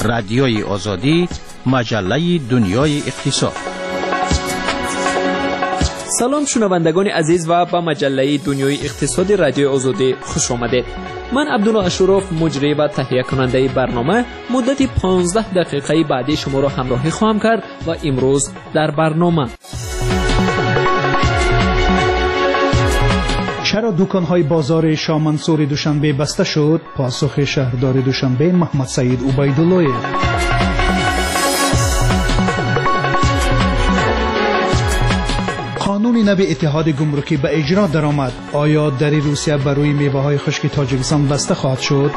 رادیوی آزادی، مجله دنیای اقتصاد. سلام شنوندگان عزیز و به مجله دنیای اقتصاد رادیو آزادی خوش آمدید. من عبدالله اشرف مجری و تهیه کننده برنامه مدت 15 دقیقه بعدی شما را همراهی خواهم کرد و امروز در برنامه چرا دکان‌های بازار شاه منصور دوشنبه بسته شد؟ پاسخ شهردار دوشنبه محمد سعید عبیدالله. قانون نو اتحاد گمرکی به اجرا درآمد. آیا در روسیه برای میوه‌های خشک تاجیکستان بسته خواهد شد؟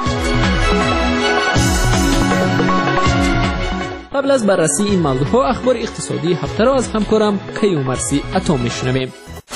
قبل از بررسی این موضوعها اخبار اقتصادی هفته را از همکارم کیومرثی عطا میشنویم.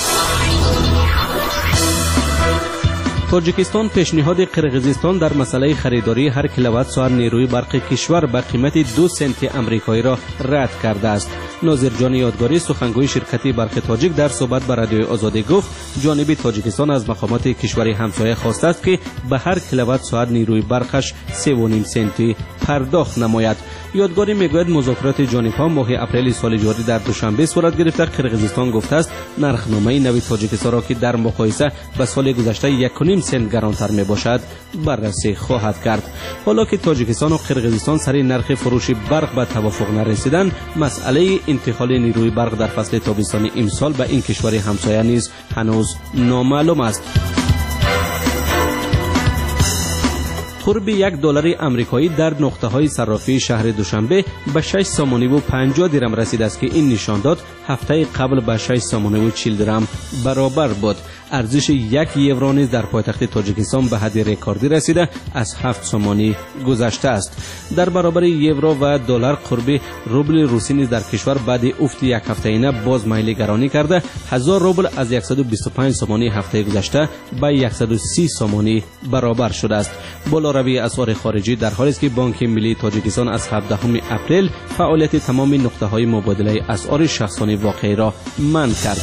تاجیکستان پیشنهاد قرقیزستان در مسئله خریداری هر کیلووات ساعت نیروی برق کشور به قیمت 2 سنت آمریکایی را رد کرده است. ناظر جان یادگاری سخنگوی شرکت برق تاجیک در صحبت با رادیو آزادی گفت جانب تاجیکستان از مقامات کشور همسایه خواسته است که به هر کیلووات ساعت نیروی برقش 3.5 سنتی پرداخت نماید. یادگاری میگوید مذاکرات جانبها ماه اپریل سال جاری در دوشنبه صورت گرفته. قرقیزستان گفته است نرخنامه نوی تاجیکستان را که در مقایسه با سال گذشته 1.5 سنت گرانتر می باشد بررسی خواهد کرد. حالا که تاجیکستان و قرقیزستان سر نرخ فروش برق به توافق نرسیدند، مسئله انتقال نیروی برق در فصل تابستانی امسال به این کشور همسایه نیز هنوز نامعلوم است. قرب $1 آمریکایی در نقطه‌های صرافی شهر دوشنبه به 6 سامانی و 50 درم رسید است که این نشان داد هفته قبل به 6 سامانی و 40 درم برابر بود. ارزش 1 یورو نیز در پایتخت تاجیکستان به حد رکوردی رسیده از 7 سامانی گذشته است. در برابر یورو و دلار قرب روبل روسی نیز در کشور بعد افت یک هفته‌ینه باز میل گرانی کرده. 1000 روبل از 125 سامانی هفته گذشته به 130 سامانی برابر شده است. بالاروی اسعار خارجی در حالی است که بانک ملی تاجیکستان از 17 اپریل فعالیت تمام نقطه‌های مبادله اسعار شخصانی واقعی را منع کرد.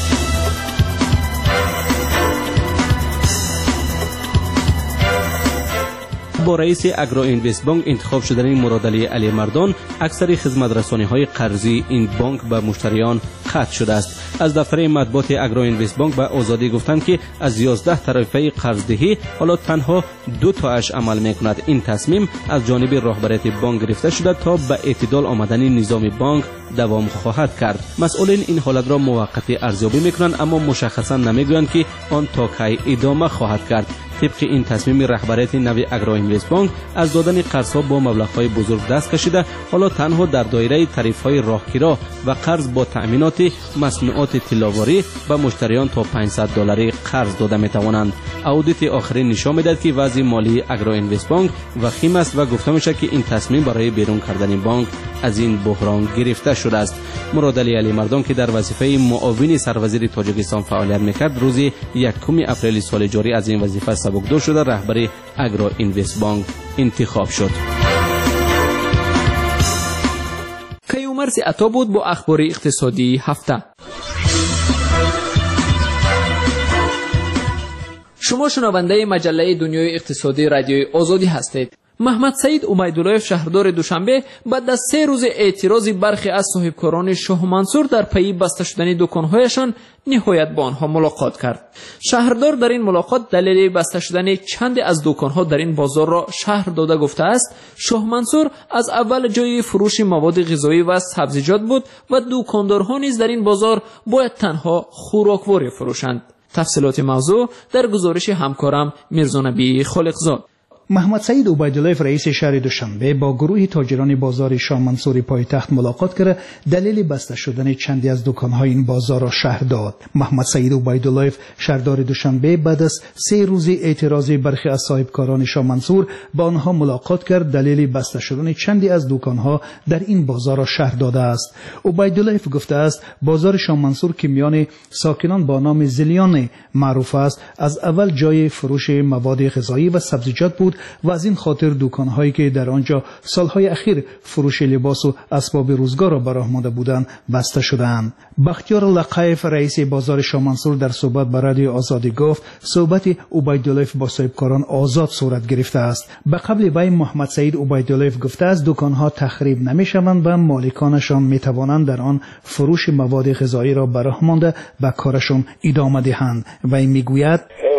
با رئیس اگرو اینوست بانک انتخاب شدن مرادعلی علی مردان اکثر خدمت‌رسانی‌های قرضی این بانک به مشتریان قطع شده است. از دفتر مطبوعات اگرو اینوست بانک به آزادی گفتند که از 11 طرفه قرضدهی حالا تنها 2 تاش عمل می‌کند. این تصمیم از جانب راهبریت بانک گرفته شده تا به اعتدال آمدن نظام بانک دوام خواهد کرد. مسئولین این حالت را موقتی ارزیابی می‌کنند اما مشخصا نمی‌گویند که آن تا کی ادامه خواهد کرد. طبق این تصمیم رهبریت نوی اگرو اینوست بانک از دادن قرض‌ها با مبلغ‌های بزرگ دست کشیده، حالا تنها در دایره تعرفه‌های راهگیری و قرض با تأمینات مصنوعات طلاواری به مشتریان تا $500 قرض داده می‌توانند. اودیت آخرین نشان می‌دهد که وضع مالی اگرو اینوست بانک وخیم است و گفته می‌شود که این تصمیم برای بیرون کردن بانک از این بحران گرفته شده است. مرادعلی علی مردان که در وظیفه معاون سروزیر تاجیکستان فعالیت می‌کرد، روز 1 اپریل سال جاری از این وظیفه سبکدور شده رهبر اگرو اینوست بانک انتخاب شد. کیومرثی عطا بود با اخبار اقتصادی هفته. شما شنونده مجله دنیای اقتصادی رادیوی آزادی هستید. محمد سعید عبیدالله شهردار دوشنبه بعد از 3 روز اعتراض برخی از صاحبکاران شاه منصور در پی بسته شدن دکان‌هایشان نهایت با آنها ملاقات کرد. شهردار در این ملاقات دلیل بسته شدن چند از دکان‌ها در این بازار را شهر داده گفته است شاه منصور از اول جای فروش مواد غذایی و سبزیجات بود و دکاندارها نیز در این بازار باید تنها خوراکواری فروشند. تفصیلات موضوع در گزارش همکارم میرزا نبی خالقزاد. محمد سعید عبیدالله رئیس شهر دوشنبه با گروه تاجران بازار شاه منصور پایتخت ملاقات کرد. دلیل بسته شدن چندی از دکان‌های این بازار را شهر داد. محمد سعید عبیدالله شهردار دوشنبه بعد از 3 روز اعتراض برخی از صاحبکاران شاه منصور با آنها ملاقات کرد. دلیل بسته شدن چندی از دکان‌ها در این بازار را شهر داده است. عبیدالله گفته است بازار شاه منصور که میان ساکنان با نام زلیان معروف است، از اول جای فروش مواد غذایی و سبزیجات بود و از این خاطر دکان‌هایی که در آنجا سالهای اخیر فروش لباس و اسباب روزگار را به راه مانده بودند بسته شدند. بختیار لقایف رئیس بازار شاه منصور در صحبت با رادیو آزادی گفت صحبت عبیدالله با صاحبکاران آزاد صورت گرفته است. به قبل وی محمد سعید عبیدالله گفته است دکان‌ها تخریب نمی‌شوند و مالکانشان می‌توانند در آن فروش مواد غذایی را به راه مانده به کارشان ادامه دهند. وی میگوید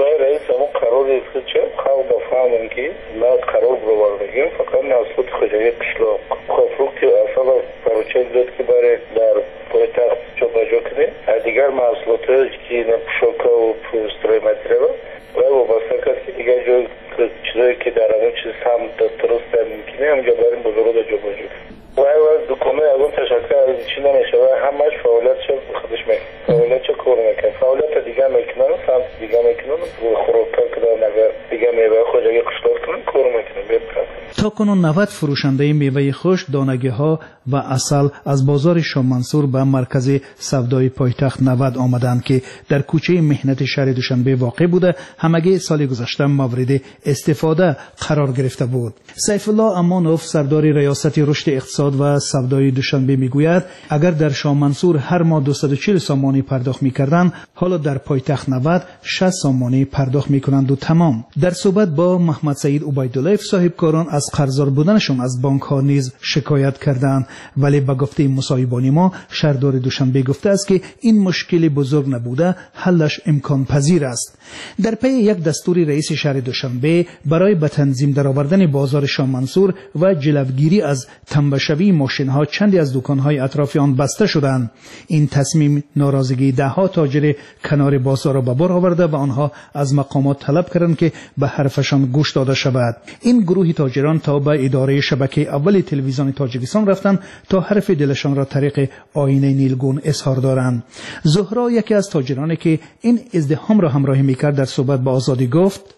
قرار بردیم فقط نسبت خودی قشلاق خفروک اصلا پروچه داد که برای در پایتخت جابجا کنیم دیگر محصولات که پوشاک و پوسترهای متریال و وابسته کرد که دیگر جای چیزایی که در اون چیز هم درست ممکنه همجا بریم بزرگ جابجا کنیم و دکمه از اون تشکر از چی نمیشه و همش فعالیت شد خودش میکنه فعالیت چه کار میکنه فعالیت دیگه میکنن سمت دیگه میکنن خروکا کدام نگر دیگه میوه خودی قشلاق کنن کار میکنن تا کنون 90 فروشنده میوه خشک، دانگی‌ها و عسل از بازار شاه منصور به مرکز سودای پایتخت 90 آمدند که در کوچه مهنت شهر دوشنبه واقع بوده. همگی سال گذشته مورد استفاده قرار گرفته بود. سیف الله امانوف سردار ریاست رشد اقتصاد و سودای دوشنبه میگوید اگر در شاه منصور هر ماه 240 سامانی پرداخت میکردند حالا در پایتخت 90 60 سامانی پرداخت میکنند و تمام. در صحبت با محمد سعید عبیدالله صاحبکاران از قرضدار بودنشان از بانک ها نیز شکایت کردند، ولی به گفته مصاحبان ما شهردار دوشنبه گفته است که این مشکل بزرگ نبوده، حلش امکان پذیر است. در پی یک دستور رئیس شهر دوشنبه برای به تنظیم درآوردن بازار شاه منصور و جلوگیری از تنبشوی ماشین ها چندی از دکان های اطراف آن بسته شدند. این تصمیم ناراضگی ده ها تاجر کنار بازار را به بار آورده و آنها از مقامات طلب کردند که به حرفشان گوش داده شود. این گروه تاجران تا به اداره شبکه اول تلویزیون تاجیکستان رفتند تا حرف دلشان را طریق آینه نیلگون اظهار دارند. زهرا یکی از تاجرانی که این ازدحام را همراهی میکرد در صحبت با آزادی گفت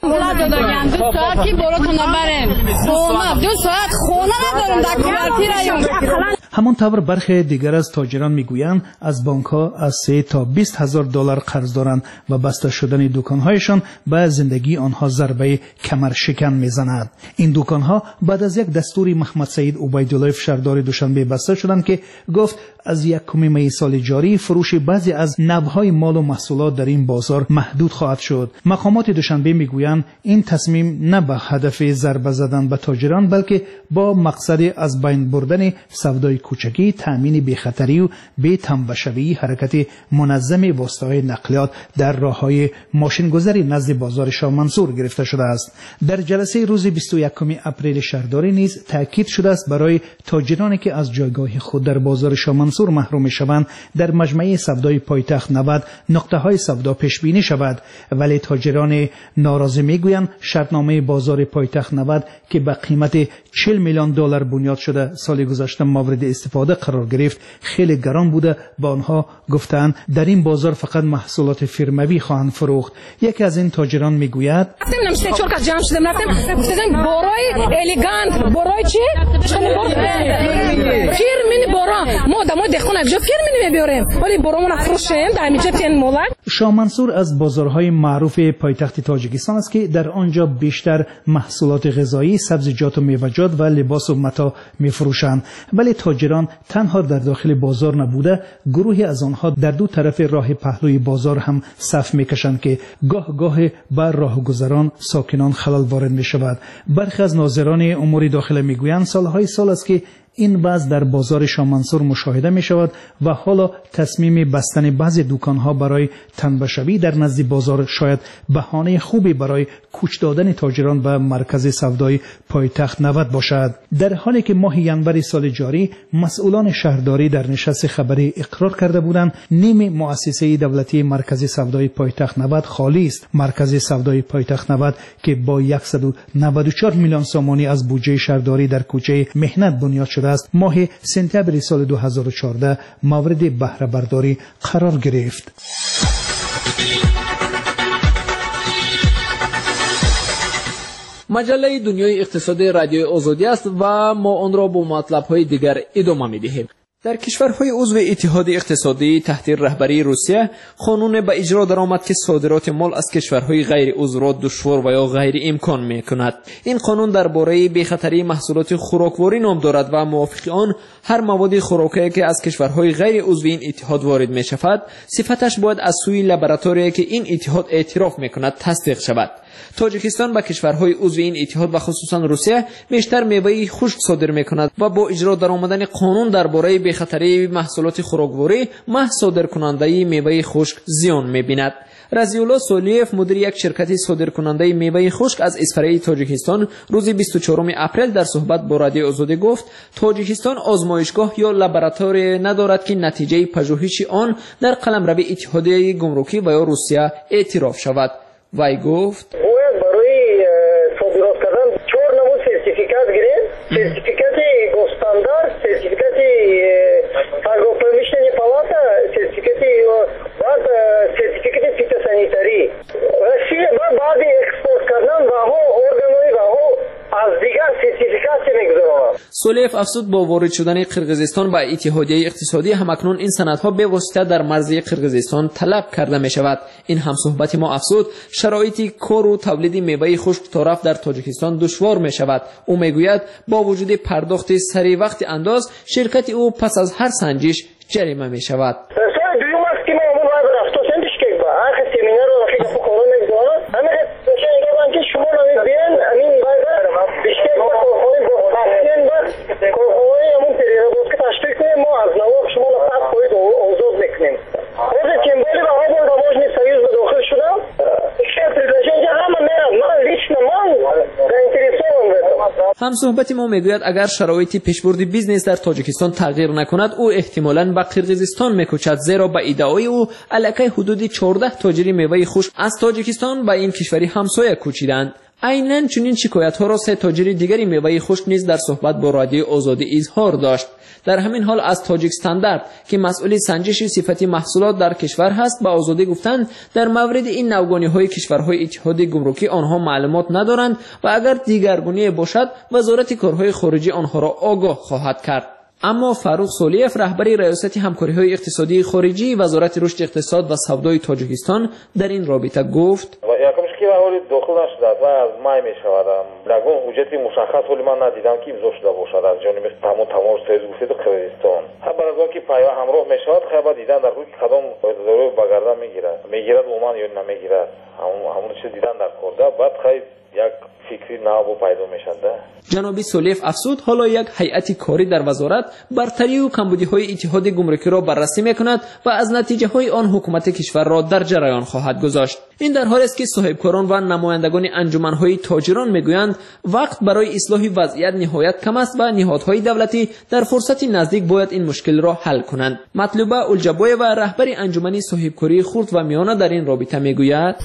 همانطور برخی دیگر از تاجران میگویند از بانک ها از 3 تا 20 هزار دلار قرض دارند و بسته شدن دکان هایشان به زندگی آنها ضربه کمر شکن میزند. این دکان ها بعد از یک دستور محمد سعید عبیدالله شهردار دوشنبه بسته شدند که گفت از 1 می سال جاری فروش بعضی از نوع‌های مال و محصولات در این بازار محدود خواهد شد. مقامات دوشنبه میگویند این تصمیم نه به هدف ضربه زدن به تاجران بلکه با مقصد از بین بردن سودای کوچکی، تامین بی‌خطری و بی تنبشوی، حرکت منظم واسطه‌های نقلیات در راه‌های ماشین‌گذاری نزد بازار شاه منصور گرفته شده است. در جلسه روز 21 اپریل شهرداری نیز تاکید شده است برای تاجرانی که از جایگاه خود در بازار شاه منصور محروم شوند در مجمع سودای پایتخت 90 نقطه‌های سودا پیش بینی شود، ولی تاجران ناراضی میگویند شرطنامه بازار پایتخت 90 که به قیمت 40 میلیون دلار بنیاد شده سال گذشته مورد استفاده قرار گرفت خیلی گران بوده. با آنها گفتند در این بازار فقط محصولات فرموی خواهند فروخت. یکی از این تاجران میگوید شاه منصور از بازارهای معروف پایتخت تاجیکستان است که در آنجا بیشتر محصولات غذایی، سبزیجات و میوه‌جات و لباس و متاع می‌فروشند، ولی تاجران تنها در داخل بازار نبوده، گروهی از آنها در دو طرف راه پهلوی بازار هم صف می‌کشند که گاه بر راهگذران ساکنان خلل وارد می‌شود. برخی از ناظران امور داخله می‌گویند سالهای سال است که این وضع در بازار شاه منصور مشاهده می شود و حالا تصمیم بستن بعضی دکان‌ها برای تنبشوی در نزد بازار شاید بهانه خوبی برای کوچ دادن تاجران به مرکز سودای پایتخت 90 باشد. در حالی که ماه ینور سال جاری مسئولان شهرداری در نشست خبری اقرار کرده بودند نیم مؤسسه دولتی مرکز سودای پایتخت 90 خالی است. مرکز سودای پایتخت 90 که با 194 میلیون سامانی از بودجه شهرداری در کوچه مهنت بنیاد شده است، ماه سپتامبر سال 2014 مورد بهره برداری قرار گرفت. مجله دنیای اقتصادی رادیو آزادی است و ما آن را با مطلب‌های دیگر ادامه می‌دهیم. در کشورهای عضو اتحاد اقتصادی تحت رهبری روسیه قانون به اجرا درآمد که صادرات مال از کشورهای غیر عضو را دشوار و یا غیر امکان میکند. این قانون درباره بی‌خطری محصولات خوراکواری نام دارد و موافق آن هر مواد خوراکی که از کشورهای غیر عضو این اتحاد وارد می شود صفتش باید از سوی لابراتوری که این اتحاد اعتراف میکند تصدیق شود. تاجیکستان به کشورهای عضو این اتحاد و خصوصا روسیه بیشتر میوه خشک صادر میکند و با اجرا درآمدن قانون درباره بی‌خطری محصولات خوراکواری محض صادرکننده میوه خشک زیان میبیند. رضی‌الله سولیف مدیر یک شرکت صادرکننده میوه خشک از اسپره تاجیکستان روز 24 اپریل در صحبت با رادیو آزادی گفت تاجیکستان آزمایشگاه یا لابراتوری ندارد که نتیجه پژوهش آن در قلمرو اتحادیه گمرکی و یا روسیه اعتراف شود. وی گفت برای صادرات کردن 4 نمود سرتیفیکات گرفت. سرتیفیکات گوستاندارد، سرتیفیکات торгово-промышленной палата, сертификат بعد سرتیفیکات فیتوسانیتاری. Россия بعد اکسپورت کردن و ارگانوی و از دیگر سرتیفیکات میگذارد. سولیف افزود با وارد شدن قرقیزستان به اتحادیه اقتصادی همکنون این سندها به واسطه در مرزی قرقیزستان طلب کرده می شود. این همصحبت ما افزود شرایط کار و تولید میوه خشک طرف در تاجیکستان دشوار می شود. او میگوید با وجود پرداخت سری وقت انداز شرکت او پس از هر سنجش جریمه می شود. همصحبت ما میگوید اگر شرایط پیشبرد بیزنس در تاجیکستان تغییر نکند او احتمالاً به قرقیزستان میکوچد، زیرا به ادعای او الکی حدود 14 تاجر میوه خشک از تاجیکستان به این کشوری همسایه کوچیدند. عیناً چنین شکایت‌ها را 3 تاجر دیگری میوه خشک نیز در صحبت با رادیو آزادی اظهار داشت. در همین حال از تاجیک استاندارد که مسئول سنجش صفت محصولات در کشور هست به آزادی گفتند در مورد این نوگانی‌های کشورهای اتحاد گمرکی آنها معلومات ندارند و اگر دیگرگونی باشد وزارت کارهای خارجی آنها را آگاه خواهد کرد. اما فاروق سولیف رهبری ریاست همکاری‌های اقتصادی خارجی وزارت رشد اقتصاد و سودای تاجیکستان در این رابطه گفت داخل نشده و از مای می شود. نگون حجت مشخص ولی من ندیدم که امضا شده باشد از جانب تمام سیز گفتید قرقیزستان. بعد از آنکه پیام همراه می شود خیلی دیدن در روی کدام ضرور بگردن میگیرد عموما یا نمیگیرد همون چیز دیدن در کرده بعد خیلی یک فکری نو پیدا میشنده. جناب سولیف افزود حالا یک هیئت کاری در وزارت برتری و کمبودی‌های اتحاد گمرکی را بررسی می‌کند و از نتیجه‌های آن حکومت کشور را در جریان خواهد گذاشت. این در حالی است که صاحبکاران و نمایندگان انجمن‌های تاجران می‌گویند وقت برای اصلاح وضعیت نهایت کم است و نهادهای دولتی در فرصتی نزدیک باید این مشکل را حل کنند. مطلوبه الجبوی و رهبر انجمن صاحبکاری خرد و میانه در این رابطه می‌گوید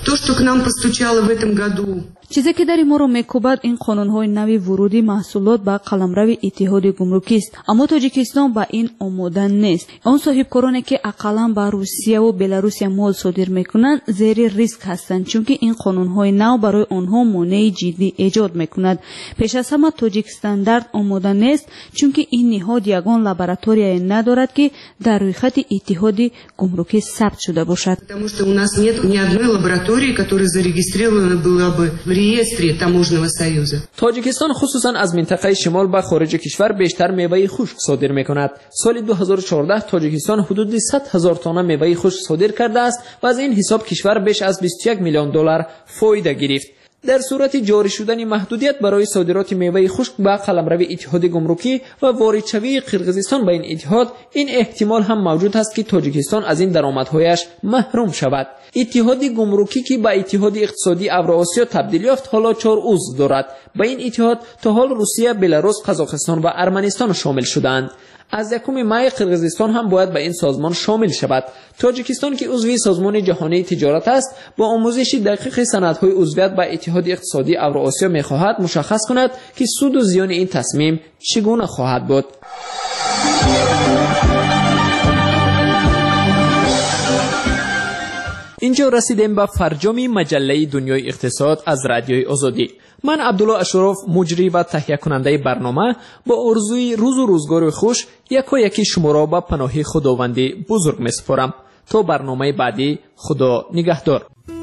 چیزی که در ما را میکوبد این قانون‌های نوی ورودی محصولات به قلمرو اتحاد گمرکی است، اما تاجیکستان با این آماده نیست. آن صاحبکارانی که اقلا به روسیه و بلاروس مال صادر میکنند زیر ریسک هستند، چون که این قانون‌های نو برای آنها مانع جدی ایجاد میکند. پیش از همه تاجیک استاندارد آماده نیست، چون که این نهاد یگان لابراتوری ندارد که در روی خط اتحاد گمرکی ثبت شده باشد. Потому что у нас нет ни одной лаборатории, которая зарегистрирована была бы в реестре таможенного союза. تاجیکستان خصوصا از منطقه شمال به خارج کشور بیشتر میوه خشک صادر میکند. سال 2014 تاجیکستان حدود 100,000 تن میوه خشک صادر کرده است و از این حساب کشور بیش از 21 میلیون دلار فایده گرفت. در صورت جاری شدن محدودیت برای صادرات میوه خشک به قلمرو اتحاد گمرکی و واردشوی قرقیزستان به این اتحاد، این احتمال هم موجود است که تاجیکستان از این درآمدهایش محروم شود. اتحاد گمرکی که به اتحاد اقتصادی اوراسیا تبدیل یافت حالا 4 عضو دارد. به این اتحاد تا حال روسیه، بلاروس، قزاقستان و ارمنستان شامل شدند. از 1 مای قرقیزستان هم باید به این سازمان شامل شود. تاجیکستان که عضو سازمان جهانی تجارت است با آموزش دقیق سندهای عضویت به اتحاد اقتصادی اوراسیا می‌خواهد مشخص کند که سود و زیان این تصمیم چگونه خواهد بود. اینجا رسیدیم به فرجام مجله دنیای اقتصاد از رادیوی آزادی. من عبدالله اشرف، مجری و تهیه کننده برنامه، با آرزوی روز و روزگار خوش یکی شما را به پناه خداوند بزرگ می‌سپارم. تا برنامه بعدی، خدا نگهدار.